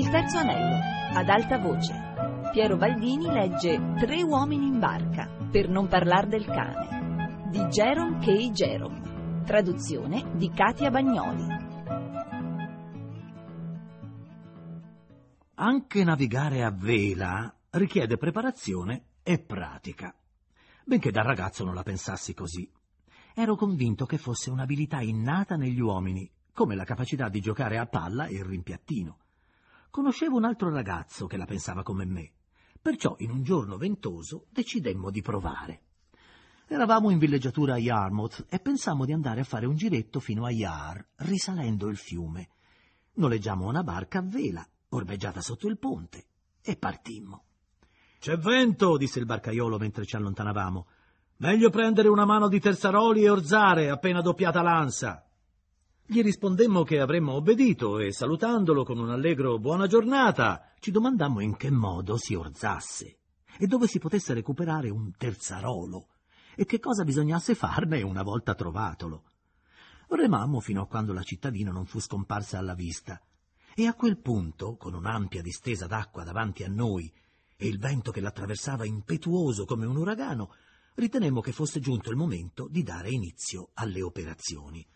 Il terzo anello, ad alta voce. Piero Baldini legge 3 uomini in barca, per non parlar del cane, di Jerome K. Jerome. Traduzione di Katia Bagnoli. Anche navigare a vela richiede preparazione e pratica, benché da ragazzo non la pensassi così. Ero convinto che fosse un'abilità innata negli uomini, come la capacità di giocare a palla e il rimpiattino. Conoscevo un altro ragazzo che la pensava come me, perciò in un giorno ventoso decidemmo di provare. Eravamo in villeggiatura a Yarmouth e pensammo di andare a fare un giretto fino a Yar, risalendo il fiume. Noleggiammo una barca a vela, ormeggiata sotto il ponte, e partimmo. «C'è vento», disse il barcaiolo mentre ci allontanavamo. «Meglio prendere una mano di terzaroli e orzare appena doppiata l'ansa». Gli rispondemmo che avremmo obbedito e, salutandolo con un allegro buona giornata, ci domandammo in che modo si orzasse e dove si potesse recuperare un terzarolo e che cosa bisognasse farne una volta trovatolo. Remammo fino a quando la cittadina non fu scomparsa alla vista e a quel punto, con un'ampia distesa d'acqua davanti a noi e il vento che l'attraversava impetuoso come un uragano, ritenemmo che fosse giunto il momento di dare inizio alle operazioni.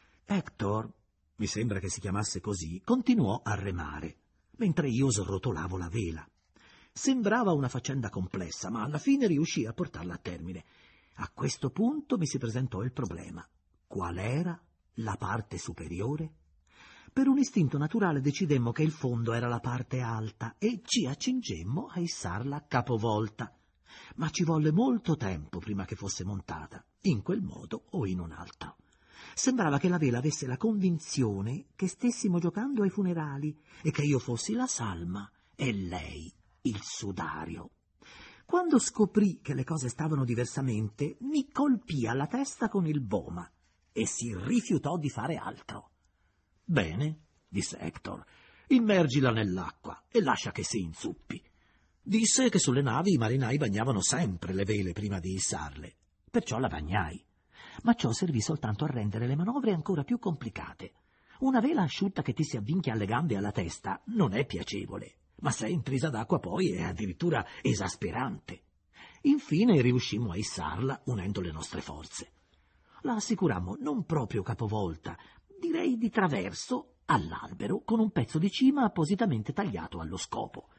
Hector, mi sembra che si chiamasse così, continuò a remare, mentre io srotolavo la vela. Sembrava una faccenda complessa, ma alla fine riuscì a portarla a termine. A questo punto mi si presentò il problema. Qual era la parte superiore? Per un istinto naturale decidemmo che il fondo era la parte alta e ci accingemmo a issarla capovolta. Ma ci volle molto tempo prima che fosse montata, in quel modo o in un altro. Sembrava che la vela avesse la convinzione che stessimo giocando ai funerali e che io fossi la salma e lei il sudario. Quando scoprì che le cose stavano diversamente, mi colpì alla testa con il boma e si rifiutò di fare altro. «Bene», disse Hector, «immergila nell'acqua e lascia che si inzuppi». Disse che sulle navi i marinai bagnavano sempre le vele prima di issarle, perciò la bagnai. Ma ciò servì soltanto a rendere le manovre ancora più complicate. Una vela asciutta che ti si avvinchia alle gambe e alla testa non è piacevole, ma se è intrisa d'acqua poi è addirittura esasperante. Infine riuscimmo a issarla unendo le nostre forze. La assicurammo non proprio capovolta, direi di traverso, all'albero, con un pezzo di cima appositamente tagliato allo scopo.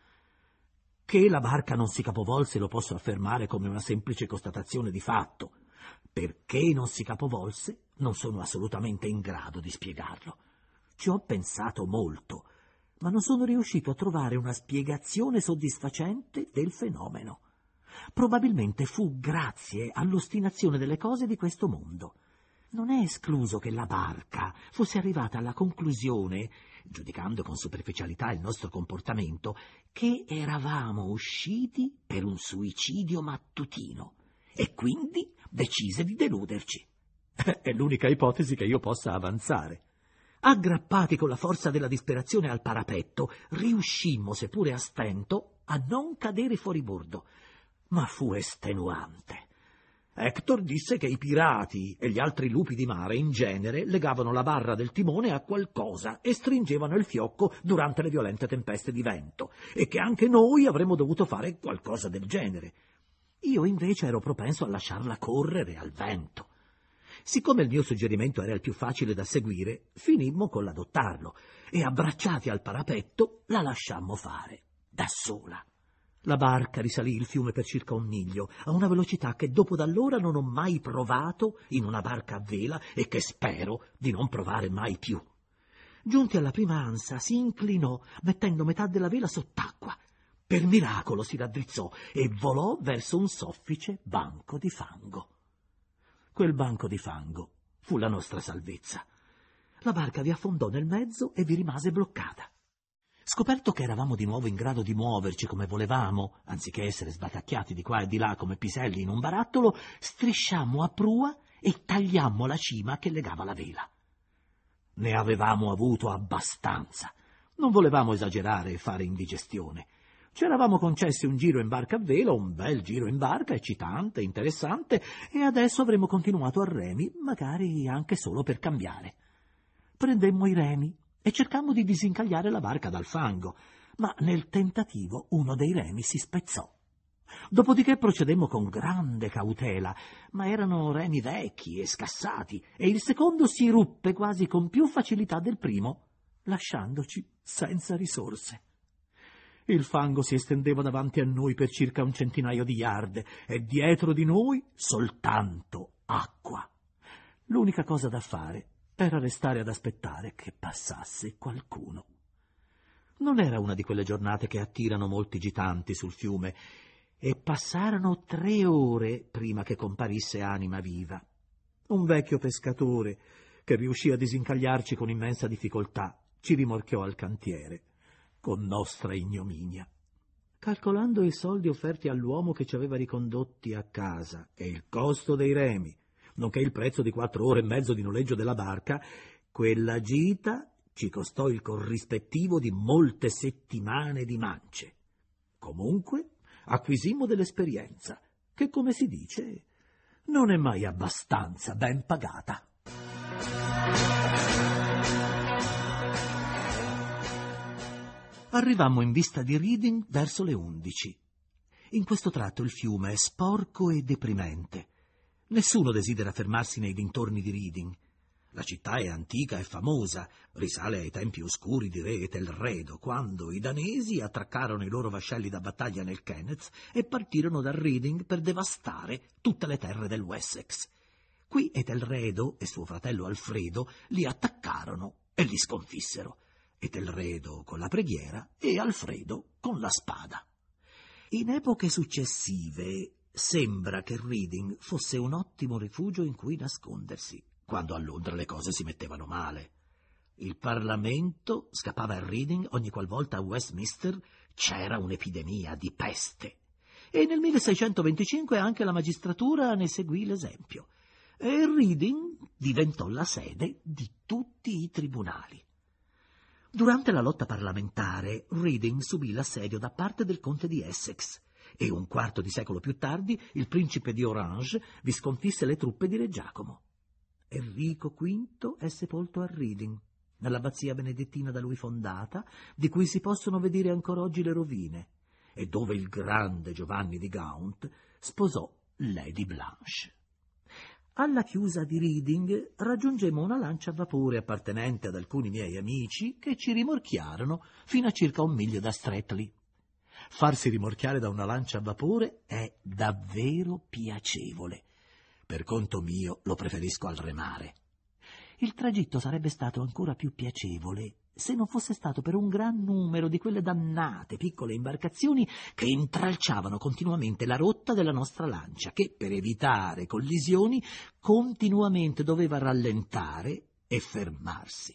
Che la barca non si capovolse lo posso affermare come una semplice constatazione di fatto. Perché non si capovolse, non sono assolutamente in grado di spiegarlo. Ci ho pensato molto, ma non sono riuscito a trovare una spiegazione soddisfacente del fenomeno. Probabilmente fu grazie all'ostinazione delle cose di questo mondo. Non è escluso che la barca fosse arrivata alla conclusione, giudicando con superficialità il nostro comportamento, che eravamo usciti per un suicidio mattutino e quindi decise di deluderci. È l'unica ipotesi che io possa avanzare. Aggrappati con la forza della disperazione al parapetto, riuscimmo, seppure a stento, a non cadere fuori bordo, ma fu estenuante. Hector disse che i pirati e gli altri lupi di mare in genere legavano la barra del timone a qualcosa e stringevano il fiocco durante le violente tempeste di vento, e che anche noi avremmo dovuto fare qualcosa del genere. Io invece ero propenso a lasciarla correre al vento. Siccome il mio suggerimento era il più facile da seguire, finimmo con l'adottarlo e, abbracciati al parapetto, la lasciammo fare, da sola. La barca risalì il fiume per circa 1 miglio, a una velocità che dopo d'allora non ho mai provato in una barca a vela e che spero di non provare mai più. Giunti alla prima ansa, si inclinò, mettendo metà della vela sott'acqua. Per miracolo si raddrizzò e volò verso un soffice banco di fango. Quel banco di fango fu la nostra salvezza. La barca vi affondò nel mezzo e vi rimase bloccata. Scoperto che eravamo di nuovo in grado di muoverci come volevamo, anziché essere sbatacchiati di qua e di là come piselli in un barattolo, strisciammo a prua e tagliammo la cima che legava la vela. Ne avevamo avuto abbastanza. Non volevamo esagerare e fare indigestione. Ci eravamo concessi un giro in barca a vela, un bel giro in barca, eccitante, interessante, e adesso avremmo continuato a remi, magari anche solo per cambiare. Prendemmo i remi e cercammo di disincagliare la barca dal fango, ma nel tentativo uno dei remi si spezzò. Dopodiché procedemmo con grande cautela, ma erano remi vecchi e scassati, e il secondo si ruppe quasi con più facilità del primo, lasciandoci senza risorse. Il fango si estendeva davanti a noi per circa 100 di yard e dietro di noi soltanto acqua. L'unica cosa da fare era restare ad aspettare che passasse qualcuno. Non era una di quelle giornate che attirano molti gitanti sul fiume, e passarono 3 ore prima che comparisse anima viva. Un vecchio pescatore, che riuscì a disincagliarci con immensa difficoltà, ci rimorchiò al cantiere, con nostra ignominia. Calcolando i soldi offerti all'uomo che ci aveva ricondotti a casa e il costo dei remi, nonché il prezzo di 4 ore e mezzo di noleggio della barca, quella gita ci costò il corrispettivo di molte settimane di mance. Comunque acquisimmo dell'esperienza, che, come si dice, non è mai abbastanza ben pagata. Arrivammo in vista di Reading verso le 11. In questo tratto il fiume è sporco e deprimente. Nessuno desidera fermarsi nei dintorni di Reading. La città è antica e famosa, risale ai tempi oscuri di re Etelredo, quando i danesi attraccarono i loro vascelli da battaglia nel Kenneth e partirono da Reading per devastare tutte le terre del Wessex. Qui Etelredo e suo fratello Alfredo li attaccarono e li sconfissero. Etelredo con la preghiera e Alfredo con la spada. In epoche successive sembra che Reading fosse un ottimo rifugio in cui nascondersi, quando a Londra le cose si mettevano male. Il Parlamento scappava a Reading ogni qualvolta a Westminster c'era un'epidemia di peste. E nel 1625 anche la magistratura ne seguì l'esempio. E Reading diventò la sede di tutti i tribunali. Durante la lotta parlamentare, Reading subì l'assedio da parte del conte di Essex, e un quarto di secolo più tardi il principe di Orange vi sconfisse le truppe di Re Giacomo. Enrico V è sepolto a Reading, nell'abbazia benedettina da lui fondata, di cui si possono vedere ancora oggi le rovine, e dove il grande Giovanni di Gaunt sposò Lady Blanche. Alla chiusa di Reading raggiungemmo una lancia a vapore appartenente ad alcuni miei amici che ci rimorchiarono fino a circa 1 miglio da Streatley. Farsi rimorchiare da una lancia a vapore è davvero piacevole. Per conto mio lo preferisco al remare. Il tragitto sarebbe stato ancora più piacevole se non fosse stato per un gran numero di quelle dannate piccole imbarcazioni che intralciavano continuamente la rotta della nostra lancia, che per evitare collisioni continuamente doveva rallentare e fermarsi.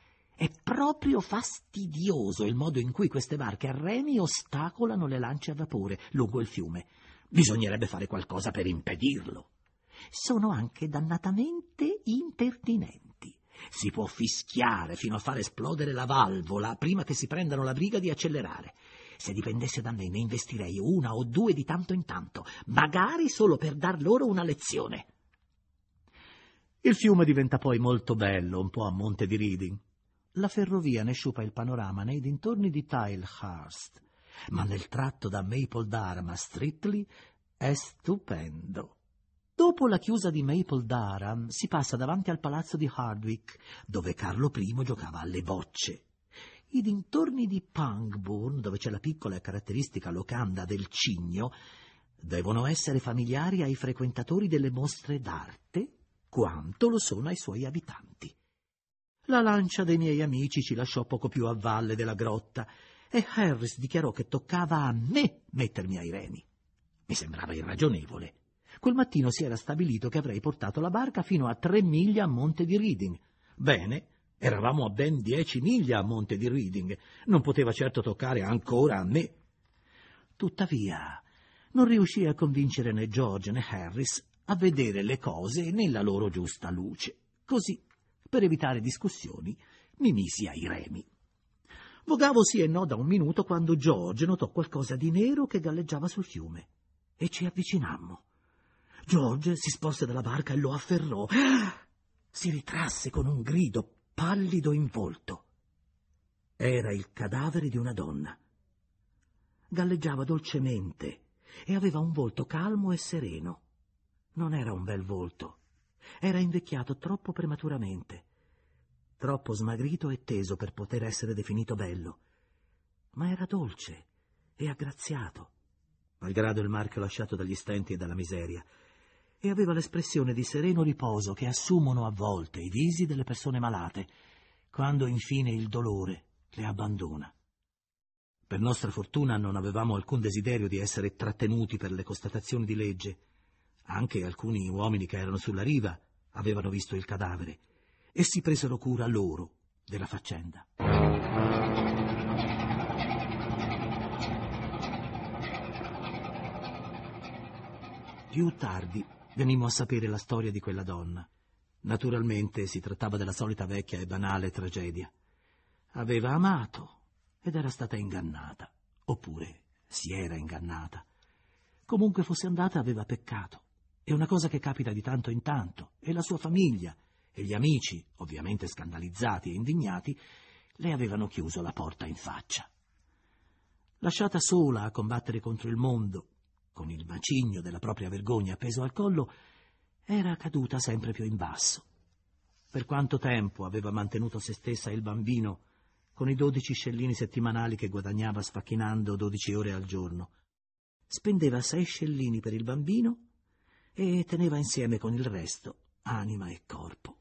È proprio fastidioso il modo in cui queste barche a remi ostacolano le lance a vapore lungo il fiume. Bisognerebbe fare qualcosa per impedirlo. Sono anche dannatamente impertinenti. Si può fischiare fino a far esplodere la valvola prima che si prendano la briga di accelerare. Se dipendesse da me ne investirei 1 o 2 di tanto in tanto, magari solo per dar loro una lezione. Il fiume diventa poi molto bello un po' a monte di Reading. La ferrovia ne sciupa il panorama nei dintorni di Tilehurst, ma nel tratto da Mapledurham a Streatley è stupendo. Dopo la chiusa di Mapledurham si passa davanti al palazzo di Hardwicke, dove Carlo I giocava alle bocce. I dintorni di Pangbourne, dove c'è la piccola e caratteristica locanda del Cigno, devono essere familiari ai frequentatori delle mostre d'arte quanto lo sono ai suoi abitanti. La lancia dei miei amici ci lasciò poco più a valle della grotta e Harris dichiarò che toccava a me mettermi ai remi. Mi sembrava irragionevole. Quel mattino si era stabilito che avrei portato la barca fino a 3 miglia a monte di Reading. Bene, eravamo a ben 10 miglia a monte di Reading. Non poteva certo toccare ancora a me. Tuttavia, non riuscii a convincere né George né Harris a vedere le cose nella loro giusta luce. Così, per evitare discussioni, mi misi ai remi. Vogavo sì e no da 1 minuto quando George notò qualcosa di nero che galleggiava sul fiume e ci avvicinammo. George si sporse dalla barca e lo afferrò. Si ritrasse con un grido, pallido in volto. Era il cadavere di una donna. galleggiava dolcemente e aveva un volto calmo e sereno. Non era un bel volto. Era invecchiato troppo prematuramente, troppo smagrito e teso per poter essere definito bello. Ma era dolce e aggraziato, malgrado il marchio lasciato dagli stenti e dalla miseria, e aveva l'espressione di sereno riposo che assumono a volte i visi delle persone malate, quando infine il dolore le abbandona. Per nostra fortuna non avevamo alcun desiderio di essere trattenuti per le constatazioni di legge. Anche alcuni uomini che erano sulla riva avevano visto il cadavere e si presero cura loro della faccenda. Più tardi venimmo a sapere la storia di quella donna. Naturalmente si trattava della solita vecchia e banale tragedia. Aveva amato ed era stata ingannata, oppure si era ingannata. Comunque fosse andata, aveva peccato. È una cosa che capita di tanto in tanto, e la sua famiglia e gli amici, ovviamente scandalizzati e indignati, le avevano chiuso la porta in faccia. Lasciata sola a combattere contro il mondo, con il macigno della propria vergogna appeso al collo, era caduta sempre più in basso. Per quanto tempo aveva mantenuto se stessa e il bambino con i 12 scellini settimanali che guadagnava sfacchinando 12 ore al giorno? Spendeva 6 scellini per il bambino e teneva insieme con il resto anima e corpo.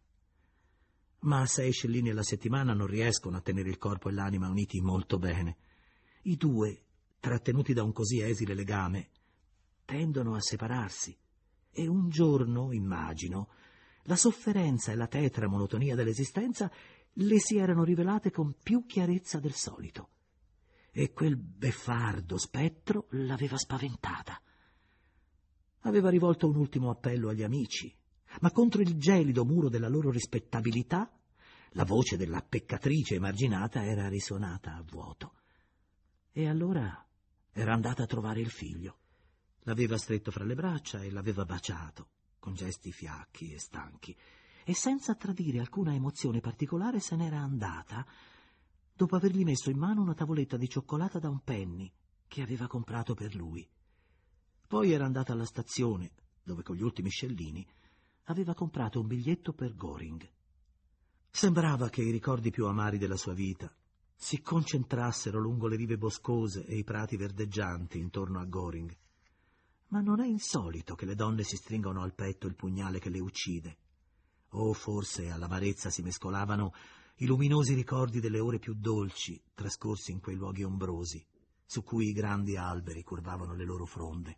Ma 6 scellini alla settimana non riescono a tenere il corpo e l'anima uniti molto bene. I due, trattenuti da un così esile legame, tendono a separarsi, e un giorno, immagino, la sofferenza e la tetra monotonia dell'esistenza le si erano rivelate con più chiarezza del solito, e quel beffardo spettro l'aveva spaventata. Aveva rivolto un ultimo appello agli amici, ma contro il gelido muro della loro rispettabilità la voce della peccatrice emarginata era risuonata a vuoto. E allora era andata a trovare il figlio. L'aveva stretto fra le braccia e l'aveva baciato, con gesti fiacchi e stanchi, e senza tradire alcuna emozione particolare se n'era andata, dopo avergli messo in mano una tavoletta di cioccolata da un penny che aveva comprato per lui. Poi era andata alla stazione, dove con gli ultimi scellini aveva comprato un biglietto per Göring. Sembrava che i ricordi più amari della sua vita si concentrassero lungo le rive boscose e i prati verdeggianti intorno a Göring. Ma non è insolito che le donne si stringano al petto il pugnale che le uccide. O forse all'amarezza si mescolavano i luminosi ricordi delle ore più dolci trascorsi in quei luoghi ombrosi, su cui i grandi alberi curvavano le loro fronde.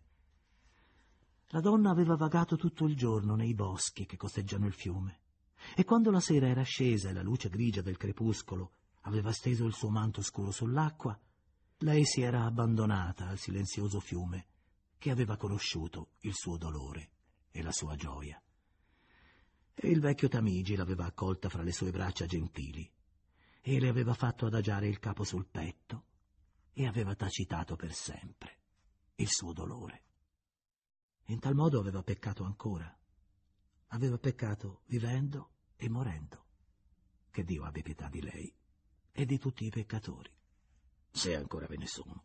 La donna aveva vagato tutto il giorno nei boschi che costeggiano il fiume, e quando la sera era scesa e la luce grigia del crepuscolo aveva steso il suo manto scuro sull'acqua, lei si era abbandonata al silenzioso fiume che aveva conosciuto il suo dolore e la sua gioia. E il vecchio Tamigi l'aveva accolta fra le sue braccia gentili e le aveva fatto adagiare il capo sul petto e aveva tacitato per sempre il suo dolore. In tal modo aveva peccato ancora. Aveva peccato vivendo e morendo. Che Dio abbia pietà di lei e di tutti i peccatori, se ancora ve ne sono.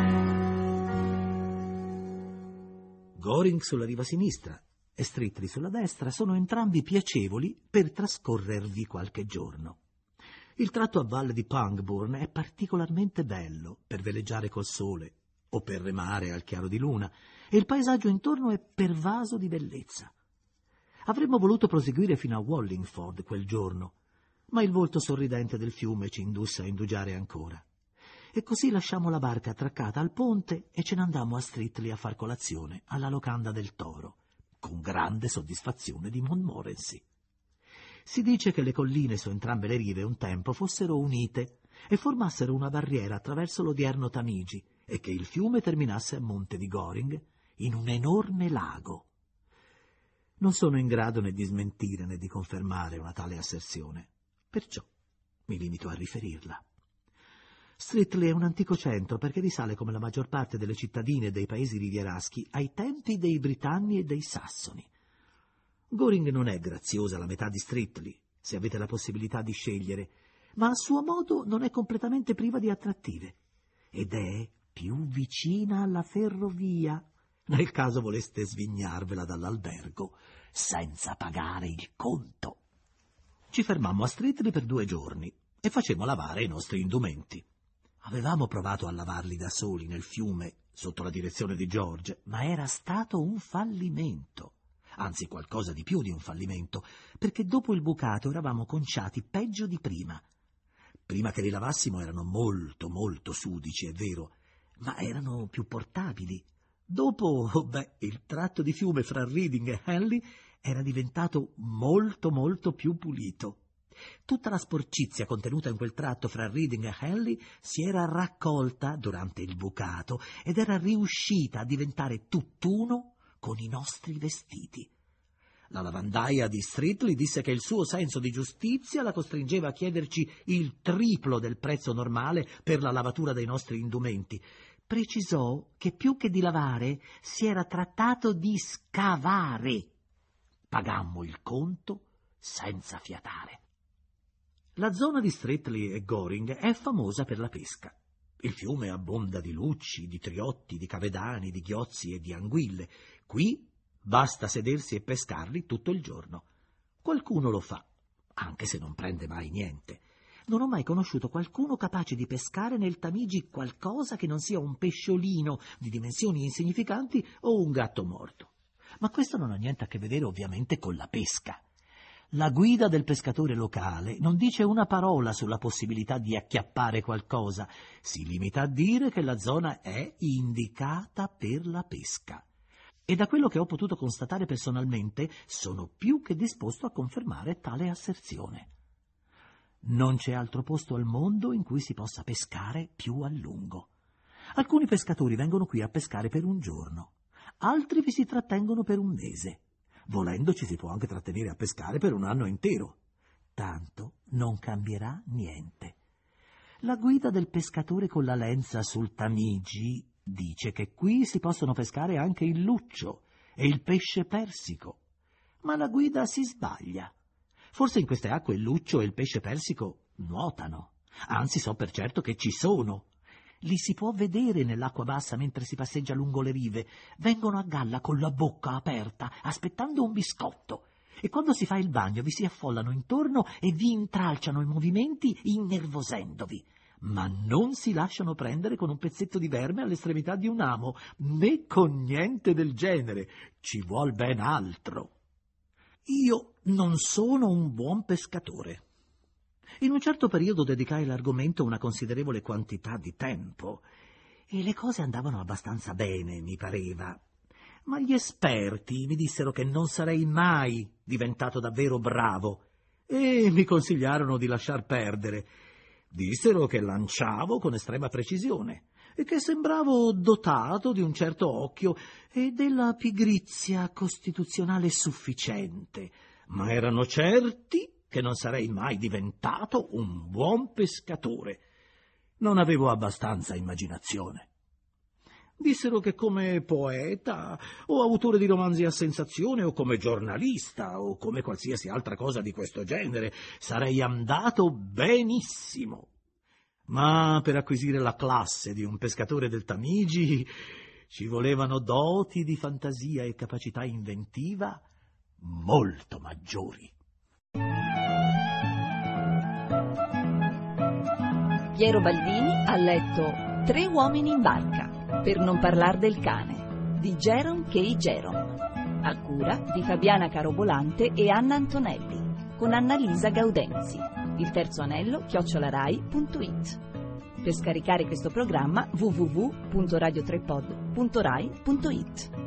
Göring sulla riva sinistra e Stritli sulla destra sono entrambi piacevoli per trascorrervi qualche giorno. Il tratto a valle di Pangbourne è particolarmente bello per veleggiare col sole o per remare al chiaro di luna, e il paesaggio intorno è pervaso di bellezza. Avremmo voluto proseguire fino a Wallingford quel giorno, ma il volto sorridente del fiume ci indusse a indugiare ancora. E così lasciammo la barca attraccata al ponte e ce ne andammo a Stritli a far colazione alla locanda del Toro, con grande soddisfazione di Montmorency. Si dice che le colline su entrambe le rive un tempo fossero unite e formassero una barriera attraverso l'odierno Tamigi e che il fiume terminasse a monte di Göring in un enorme lago. Non sono in grado né di smentire né di confermare una tale asserzione, perciò mi limito a riferirla. Stritli è un antico centro perché risale, come la maggior parte delle cittadine dei paesi rivieraschi, ai tempi dei Britanni e dei Sassoni. Göring non è graziosa la metà di Stritli, se avete la possibilità di scegliere, ma a suo modo non è completamente priva di attrattive, ed è più vicina alla ferrovia, nel caso voleste svignarvela dall'albergo senza pagare il conto. Ci fermammo a Streatley per 2 giorni e facemmo lavare i nostri indumenti. Avevamo provato a lavarli da soli nel fiume sotto la direzione di George, ma era stato un fallimento. Anzi, qualcosa di più di un fallimento, perché dopo il bucato eravamo conciati peggio di prima. Prima che li lavassimo erano molto, molto sudici, è vero, ma erano più portabili. Dopo, il tratto di fiume fra Reading e Henley era diventato molto, molto più pulito. Tutta la sporcizia contenuta in quel tratto fra Reading e Henley si era raccolta durante il bucato ed era riuscita a diventare tutt'uno con i nostri vestiti. La lavandaia di Streatley disse che il suo senso di giustizia la costringeva a chiederci il triplo del prezzo normale per la lavatura dei nostri indumenti. Precisò che più che di lavare si era trattato di scavare. Pagammo il conto senza fiatare. La zona di Streatley e Goring è famosa per la pesca. Il fiume abbonda di lucci, di triotti, di cavedani, di ghiozzi e di anguille. Qui basta sedersi e pescarli tutto il giorno. Qualcuno lo fa, anche se non prende mai niente. Non ho mai conosciuto qualcuno capace di pescare nel Tamigi qualcosa che non sia un pesciolino di dimensioni insignificanti o un gatto morto. Ma questo non ha niente a che vedere ovviamente con la pesca. La guida del pescatore locale non dice una parola sulla possibilità di acchiappare qualcosa, si limita a dire che la zona è indicata per la pesca. E da quello che ho potuto constatare personalmente, sono più che disposto a confermare tale asserzione. Non c'è altro posto al mondo in cui si possa pescare più a lungo. Alcuni pescatori vengono qui a pescare per un giorno, altri vi si trattengono per un mese. Volendo ci si può anche trattenere a pescare per un anno intero. Tanto non cambierà niente. La guida del pescatore con la lenza sul Tamigi dice che qui si possono pescare anche il luccio e il pesce persico. Ma la guida si sbaglia. Forse in queste acque il luccio e il pesce persico nuotano. Anzi, so per certo che ci sono. Li si può vedere nell'acqua bassa mentre si passeggia lungo le rive. Vengono a galla con la bocca aperta, aspettando un biscotto. E quando si fa il bagno vi si affollano intorno e vi intralciano i movimenti innervosendovi. Ma non si lasciano prendere con un pezzetto di verme all'estremità di un amo, né con niente del genere. Ci vuol ben altro. Io non sono un buon pescatore. In un certo periodo dedicai all'argomento una considerevole quantità di tempo e le cose andavano abbastanza bene, mi pareva. Ma gli esperti mi dissero che non sarei mai diventato davvero bravo e mi consigliarono di lasciar perdere. Dissero che lanciavo con estrema precisione e che sembravo dotato di un certo occhio e della pigrizia costituzionale sufficiente, ma erano certi che non sarei mai diventato un buon pescatore. Non avevo abbastanza immaginazione. Dissero che come poeta o autore di romanzi a sensazione o come giornalista o come qualsiasi altra cosa di questo genere sarei andato benissimo. Ma per acquisire la classe di un pescatore del Tamigi ci volevano doti di fantasia e capacità inventiva molto maggiori. Piero Baldini ha letto 3 uomini in barca, per non parlar del cane, di Jerome K. Jerome, a cura di Fabiana Carobolante e Anna Antonelli, con Annalisa Gaudenzi. Il terzo anello @rai.it. Per scaricare questo programma www.radiotrepod.rai.it.